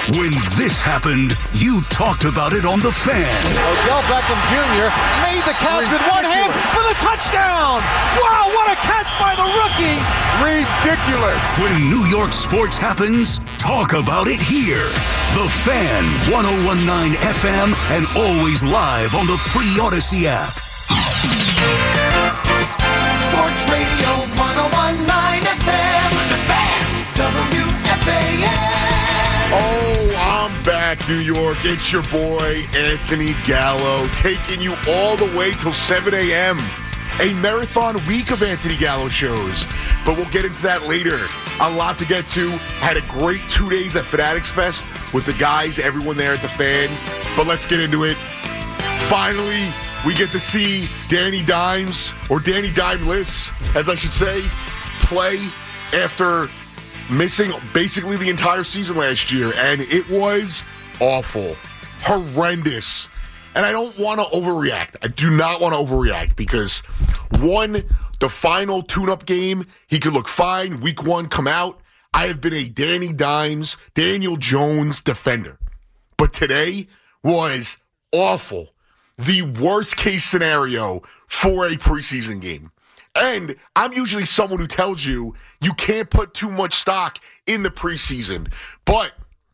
When this happened, you talked about it on The Fan. Odell Beckham Jr. made the catch with one hand for the touchdown. Wow, what a catch by the rookie. Ridiculous. When New York sports happens, talk about it here. The Fan, 101.9 FM, and always live on the free Odyssey app. Sports Radio 101.9 FM, The Fan, WFAN. Oh, I'm back, New York. It's your boy, Anthony Gallo, taking you all the way till 7 a.m. A marathon week of Anthony Gallo shows. But we'll get into that later. A lot to get to. Had a great 2 days at Fanatics Fest with the guys, everyone there at the Fan. But let's get into it. Finally, we get to see Danny Dimes, or Danny Dimeless, as I should say, play after missing basically the entire season last year. And it was awful. Horrendous. And I don't want to overreact. I do not want to overreact because, one, the final tune-up game, he could look fine. Week 1, come out. I have been a Danny Dimes, Daniel Jones defender. But today was awful. The worst-case scenario for a preseason game. And I'm usually someone who tells you can't put too much stock in the preseason. But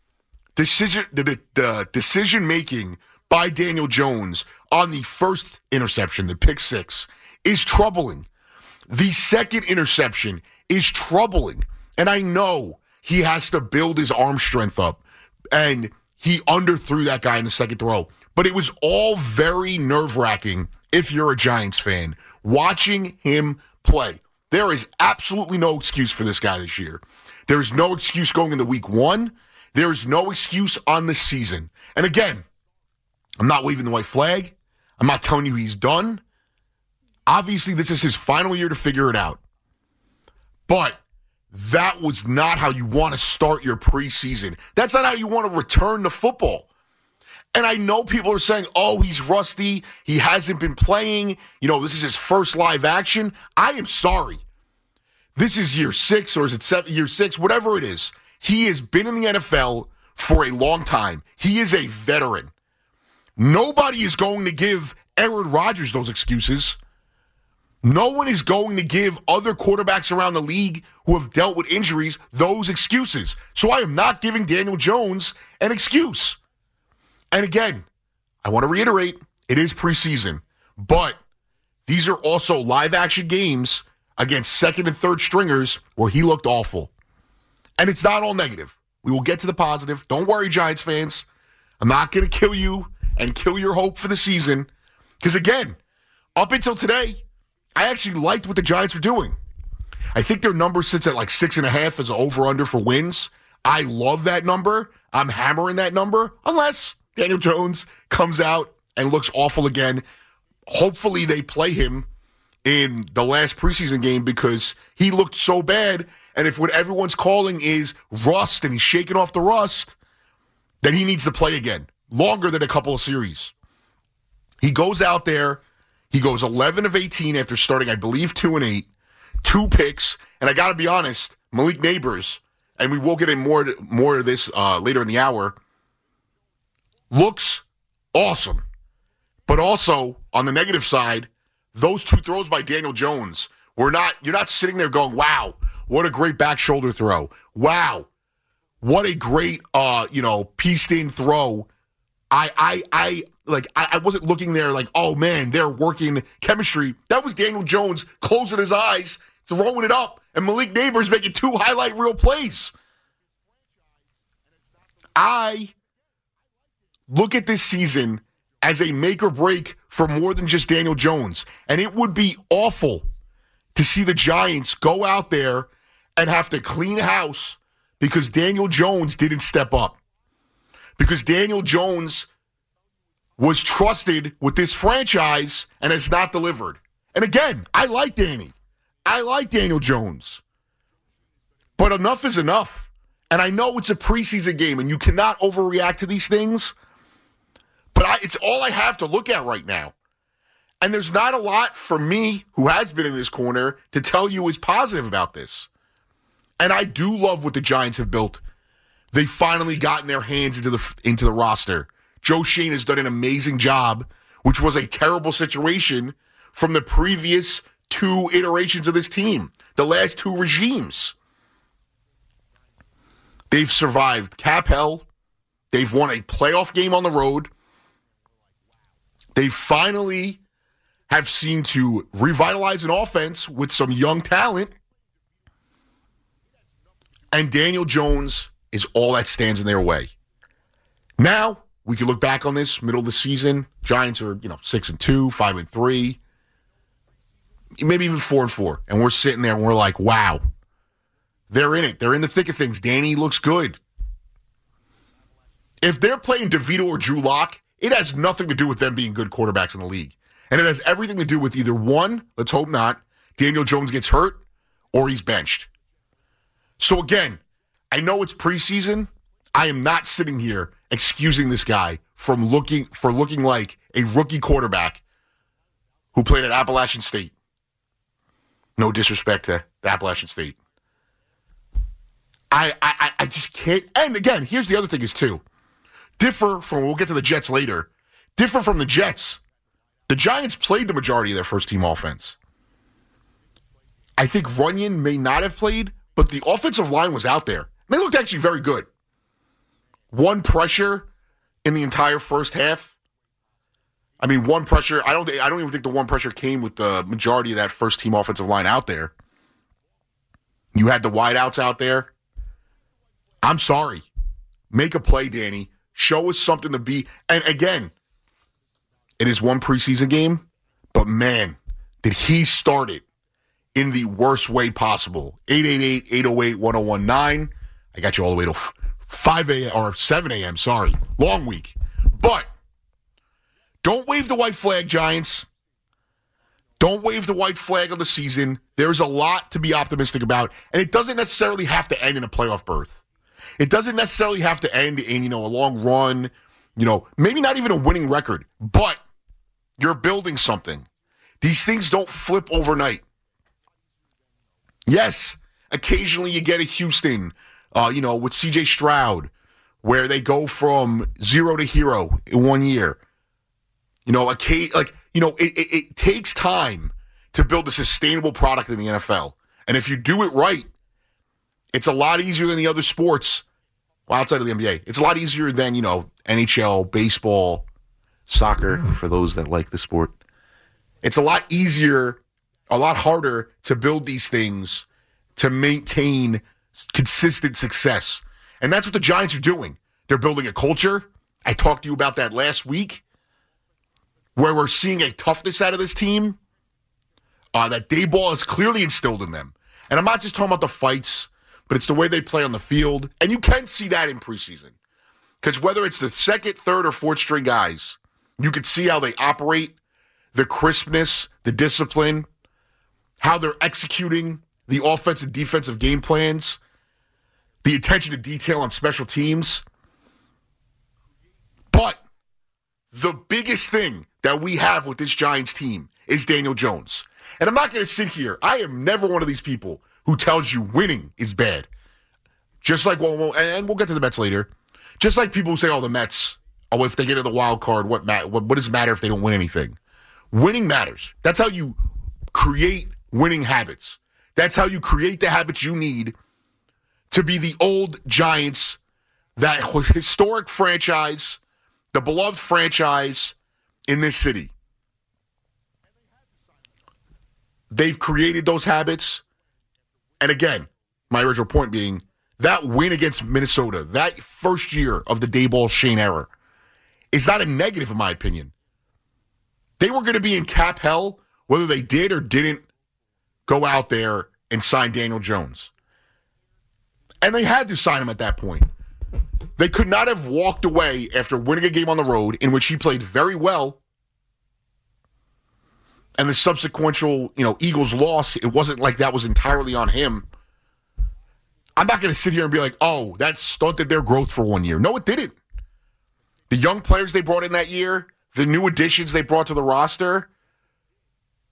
the decision-making by Daniel Jones on the first interception, the pick 6, is troubling. The second interception is troubling. And I know he has to build his arm strength up. And he underthrew that guy in the second throw. But it was all very nerve-wracking if you're a Giants fan. Watching him play. There is absolutely no excuse for this guy this year. There is no excuse going into week 1. There is no excuse on the season. And again, I'm not waving the white flag. I'm not telling you he's done. Obviously, this is his final year to figure it out. But that was not how you want to start your preseason. That's not how you want to return to football. And I know people are saying, oh, he's rusty. He hasn't been playing. You know, this is his first live action. I am sorry. This is year 6, or is it year 6? Whatever it is. He has been in the NFL for a long time. He is a veteran. Nobody is going to give Aaron Rodgers those excuses. No one is going to give other quarterbacks around the league who have dealt with injuries those excuses. So I am not giving Daniel Jones an excuse. And again, I want to reiterate, it is preseason. But these are also live-action games against second and third stringers where he looked awful. And it's not all negative. We will get to the positive. Don't worry, Giants fans. I'm not going to kill you and kill your hope for the season. Because again, up until today, I actually liked what the Giants were doing. I think their number sits at like 6.5 as an over-under for wins. I love that number. I'm hammering that number unless Daniel Jones comes out and looks awful again. Hopefully they play him in the last preseason game because he looked so bad. And if what everyone's calling is rust and he's shaking off the rust, then he needs to play again. Longer than a couple of series. He goes out there. He goes 11 of 18 after starting, I believe, 2-8. 2 picks. And I got to be honest, Malik Neighbors, and we will get in more of this later in the hour, looks awesome. But also, on the negative side, those 2 throws by Daniel Jones you're not sitting there going, wow, what a great back shoulder throw. Wow, what a great, pieced-in throw. I wasn't looking there like, oh, man, they're working chemistry. That was Daniel Jones closing his eyes, throwing it up, and Malik Neighbors making 2 highlight reel plays. I look at this season as a make or break for more than just Daniel Jones. And it would be awful to see the Giants go out there and have to clean house because Daniel Jones didn't step up. Because Daniel Jones was trusted with this franchise and has not delivered. And again, I like Danny. I like Daniel Jones. But enough is enough. And I know it's a preseason game and you cannot overreact to these things. But it's all I have to look at right now. And there's not a lot for me, who has been in this corner, to tell you is positive about this. And I do love what the Giants have built. they finally gotten their hands into the roster. Joe Schoen has done an amazing job, which was a terrible situation from the previous 2 iterations of this team, the last 2 regimes. They've survived cap hell. They've won a playoff game on the road. They finally have seemed to revitalize an offense with some young talent. And Daniel Jones is all that stands in their way. Now, we can look back on this middle of the season. Giants are, 6-2, 5-3, maybe even 4-4. And we're sitting there and we're like, wow, they're in it. They're in the thick of things. Danny looks good. If they're playing DeVito or Drew Lock, it has nothing to do with them being good quarterbacks in the league. And it has everything to do with either one, let's hope not, Daniel Jones gets hurt or he's benched. So again, I know it's preseason. I am not sitting here excusing this guy for looking like a rookie quarterback who played at Appalachian State. No disrespect to the Appalachian State. I just can't. And again, here's the other thing is too. We'll get to the Jets later, differ from the Jets. The Giants played the majority of their first team offense. I think Runyon may not have played, but the offensive line was out there. They looked actually very good. 1 pressure in the entire first half. I mean, 1 pressure. I don't even think the 1 pressure came with the majority of that first team offensive line out there. You had the wideouts out there. I'm sorry. Make a play, Danny. Show us something to be. And again, it is 1 preseason game, but man, did he start it in the worst way possible. 888-808-1019. I got you all the way to 5 a.m. or 7 a.m. Sorry. Long week. But don't wave the white flag, Giants. Don't wave the white flag of the season. There's a lot to be optimistic about, and it doesn't necessarily have to end in a playoff berth. It doesn't necessarily have to end in, a long run, maybe not even a winning record, but you're building something. These things don't flip overnight. Yes, occasionally you get a Houston, with C.J. Stroud, where they go from 0 to hero in 1 year. It takes time to build a sustainable product in the NFL. And if you do it right, it's a lot easier than the other sports, outside of the NBA. It's a lot easier than, NHL, baseball, soccer, for those that like the sport. It's a lot easier, a lot harder to build these things to maintain consistent success. And that's what the Giants are doing. They're building a culture. I talked to you about that last week, where we're seeing a toughness out of this team that Daboll has clearly instilled in them. And I'm not just talking about the fights, but it's the way they play on the field. And you can see that in preseason. Because whether it's the second, third, or fourth string guys, you can see how they operate, the crispness, the discipline, how they're executing the offensive and defensive game plans, the attention to detail on special teams. But the biggest thing that we have with this Giants team is Daniel Jones. And I'm not going to sit here. I am never one of these people who tells you winning is bad. Just like, and we'll get to the Mets later. Just like people who say, the Mets, if they get in the wild card, what does it matter if they don't win anything? Winning matters. That's how you create winning habits. That's how you create the habits you need to be the old Giants, that historic franchise, the beloved franchise in this city. They've created those habits. And again, my original point being, that win against Minnesota, that first year of the Daboll Schoen era, is not a negative in my opinion. They were going to be in cap hell whether they did or didn't go out there and sign Daniel Jones. And they had to sign him at that point. They could not have walked away after winning a game on the road in which he played very well, and the subsequential, Eagles loss, it wasn't like that was entirely on him. I'm not going to sit here and be like, that stunted their growth for 1 year. No, it didn't. The young players they brought in that year, the new additions they brought to the roster,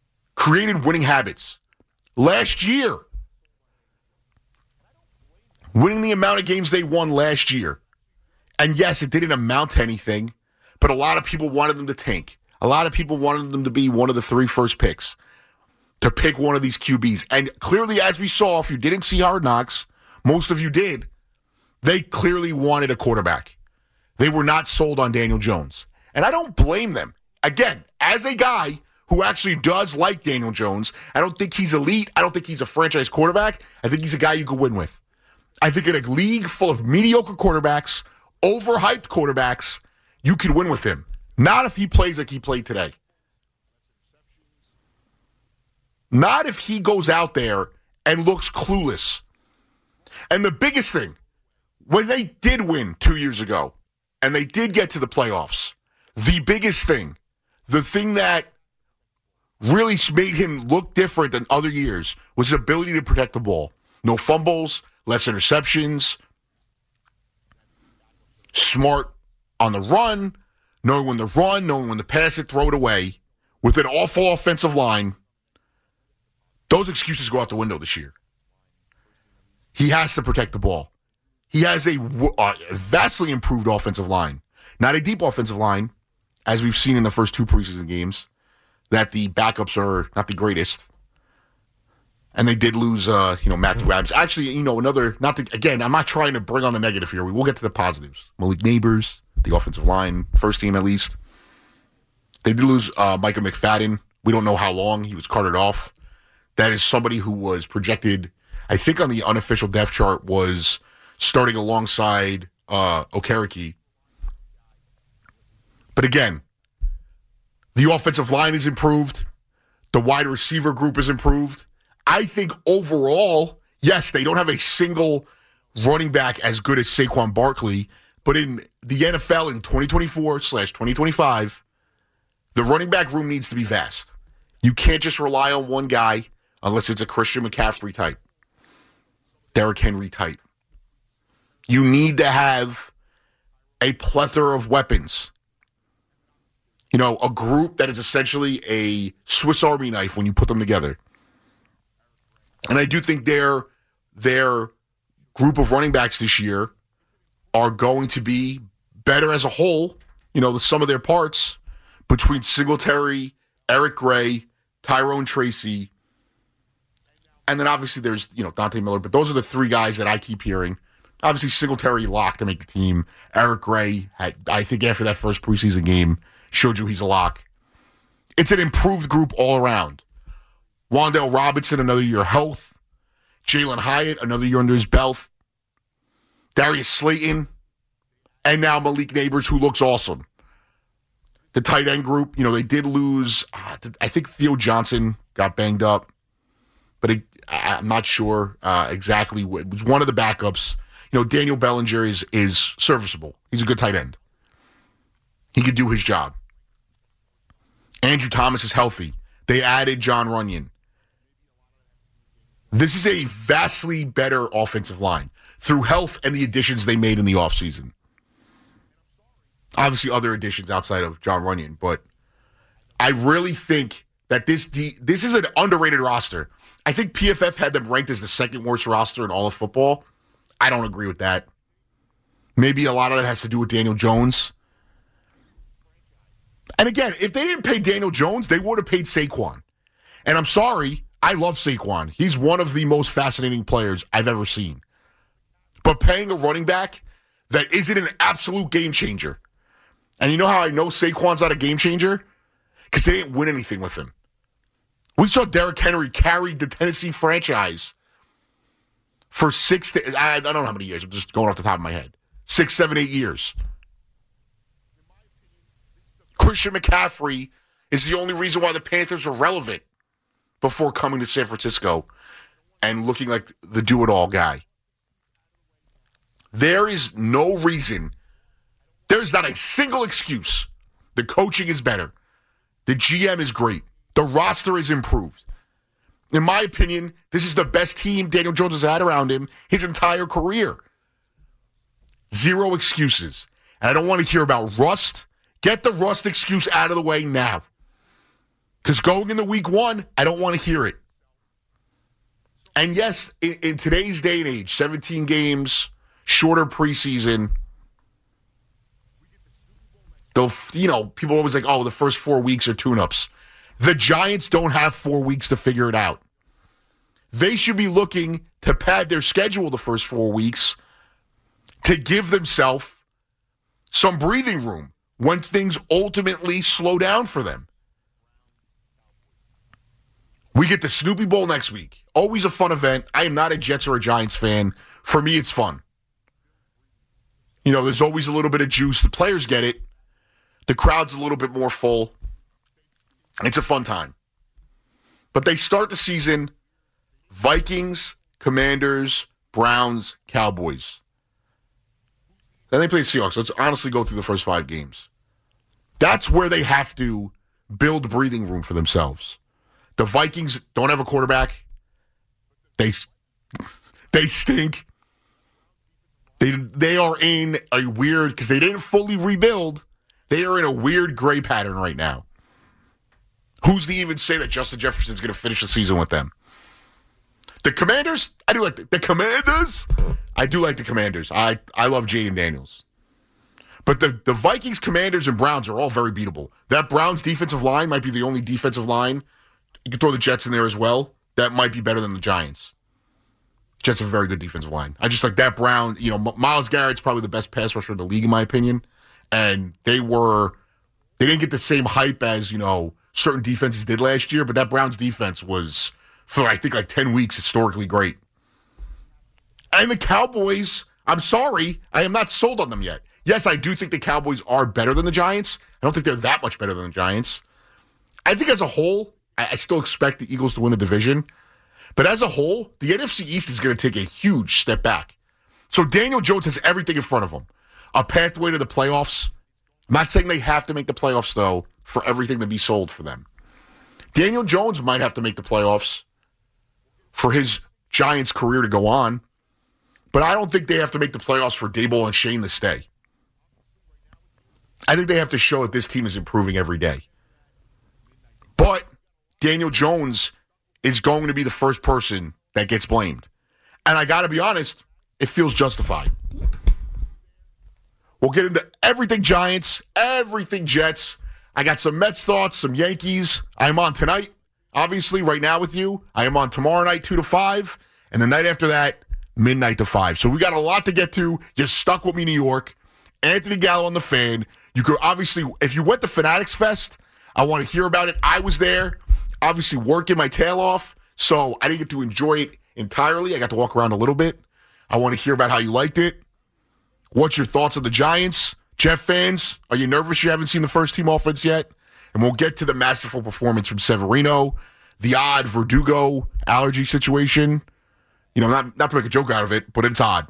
created winning habits. Last year, winning the amount of games they won last year. And yes, it didn't amount to anything, but a lot of people wanted them to tank. A lot of people wanted them to be one of the 3 first picks, to pick one of these QBs. And clearly, as we saw, if you didn't see Hard Knocks, most of you did, they clearly wanted a quarterback. They were not sold on Daniel Jones. And I don't blame them. Again, as a guy who actually does like Daniel Jones, I don't think he's elite. I don't think he's a franchise quarterback. I think he's a guy you could win with. I think in a league full of mediocre quarterbacks, overhyped quarterbacks, you could win with him. Not if he plays like he played today. Not if he goes out there and looks clueless. And the biggest thing, when they did win 2 years ago, and they did get to the playoffs, the biggest thing, the thing that really made him look different than other years, was his ability to protect the ball. No fumbles, less interceptions, smart on the run, knowing when to run, knowing when to pass it, throw it away, with an awful offensive line. Those excuses go out the window this year. He has to protect the ball. He has a vastly improved offensive line. Not a deep offensive line, as we've seen in the first 2 preseason games, that the backups are not the greatest. And they did lose, Matthew Adams. Actually, I'm not trying to bring on the negative here. We will get to the positives. Malik Neighbors, the offensive line, first team at least. They did lose Micah McFadden. We don't know how long he was carted off. That is somebody who was projected, I think on the unofficial depth chart, was starting alongside Okereke. But again, the offensive line is improved. The wide receiver group is improved. I think overall, yes, they don't have a single running back as good as Saquon Barkley, but in the NFL in 2024/2025, the running back room needs to be vast. You can't just rely on one guy unless it's a Christian McCaffrey type, Derrick Henry type. You need to have a plethora of weapons. A group that is essentially a Swiss Army knife when you put them together. And I do think their group of running backs this year are going to be better as a whole, the sum of their parts between Singletary, Eric Gray, Tyrone Tracy, and then obviously there's, Dante Miller. But those are the 3 guys that I keep hearing. Obviously, Singletary locked to make the team. Eric Gray, I think after that first preseason game, showed you he's a lock. It's an improved group all around. Wan'Dale Robinson, another year of health. Jalen Hyatt, another year under his belt. Darius Slayton. And now Malik Neighbors, who looks awesome. The tight end group, they did lose, I think Theo Johnson got banged up. But I'm not sure exactly. It was one of the backups. Daniel Bellinger is serviceable. He's a good tight end. He could do his job. Andrew Thomas is healthy. They added John Runyon. This is a vastly better offensive line through health and the additions they made in the offseason. Obviously, other additions outside of John Runyon, but I really think that this is an underrated roster. I think PFF had them ranked as the 2nd worst roster in all of football. I don't agree with that. Maybe a lot of that has to do with Daniel Jones. And again, if they didn't pay Daniel Jones, they would have paid Saquon. And I'm sorry, I love Saquon. He's one of the most fascinating players I've ever seen. But paying a running back that isn't an absolute game changer. And you know how I know Saquon's not a game changer? Because they didn't win anything with him. We saw Derrick Henry carry the Tennessee franchise for I don't know how many years. I'm just going off the top of my head. 6, 7, 8 years. Christian McCaffrey is the only reason why the Panthers are relevant before coming to San Francisco and looking like the do-it-all guy. There is no reason. There is not a single excuse. The coaching is better. The GM is great. The roster is improved. In my opinion, this is the best team Daniel Jones has had around him his entire career. Zero excuses. And I don't want to hear about rust. Get the rust excuse out of the way now. Because going into week 1, I don't want to hear it. And yes, in today's day and age, 17 games, shorter preseason, people are always like, oh, the first 4 weeks are tune-ups. The Giants don't have 4 weeks to figure it out. They should be looking to pad their schedule the first 4 weeks to give themselves some breathing room when things ultimately slow down for them. We get the Snoopy Bowl next week. Always a fun event. I am not a Jets or a Giants fan. For me, it's fun. There's always a little bit of juice. The players get it. The crowd's a little bit more full. It's a fun time. But they start the season Vikings, Commanders, Browns, Cowboys. Then they play the Seahawks. Let's honestly go through the first 5 games. That's where they have to build breathing room for themselves. The Vikings don't have a quarterback. They stink. They are in a weird, because they didn't fully rebuild, they are in a weird gray pattern right now. Who's to even say that Justin Jefferson's going to finish the season with them? The Commanders, I do like the Commanders. I do like the Commanders. I love Jaden Daniels. But the Vikings, Commanders, and Browns are all very beatable. That Browns defensive line might be the only defensive line. You can throw the Jets in there as well. That might be better than the Giants. Jets have a very good defensive line. I just like that Brown. Myles Garrett's probably the best pass rusher in the league, in my opinion. And they didn't get the same hype as, certain defenses did last year, but that Browns defense was, for I think like 10 weeks, historically great. And the Cowboys, I'm sorry, I am not sold on them yet. Yes, I do think the Cowboys are better than the Giants. I don't think they're that much better than the Giants. I think as a whole, I still expect the Eagles to win the division. But as a whole, the NFC East is going to take a huge step back. So Daniel Jones has everything in front of him. A pathway to the playoffs. I'm not saying they have to make the playoffs, though, for everything to be sold for them. Daniel Jones might have to make the playoffs for his Giants career to go on. But I don't think they have to make the playoffs for Daboll and Shane to stay. I think they have to show that this team is improving every day. But Daniel Jones is going to be the first person that gets blamed. And I got to be honest, it feels justified. We'll get into everything Giants, everything Jets. I got some Mets thoughts, some Yankees. I'm on tonight, obviously, right now with you. I am on tomorrow night, 2 to 5. And the night after that, midnight to 5. So we got a lot to get to. You're stuck with me, New York. Anthony Gallo on the Fan. You could obviously, if you went to Fanatics Fest, I want to hear about it. I was there, obviously working my tail off, so I didn't get to enjoy it entirely. I got to walk around a little bit. I want to hear about how you liked it. What's your thoughts on the Giants? Jeff fans, are you nervous you haven't seen the first team offense yet? And we'll get to the masterful performance from Severino, the odd Verdugo allergy situation. Not to make a joke out of it, but it's odd.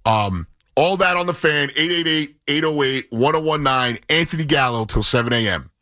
All that on the Fan, 888-808-1019, Anthony Gallo till 7 a.m.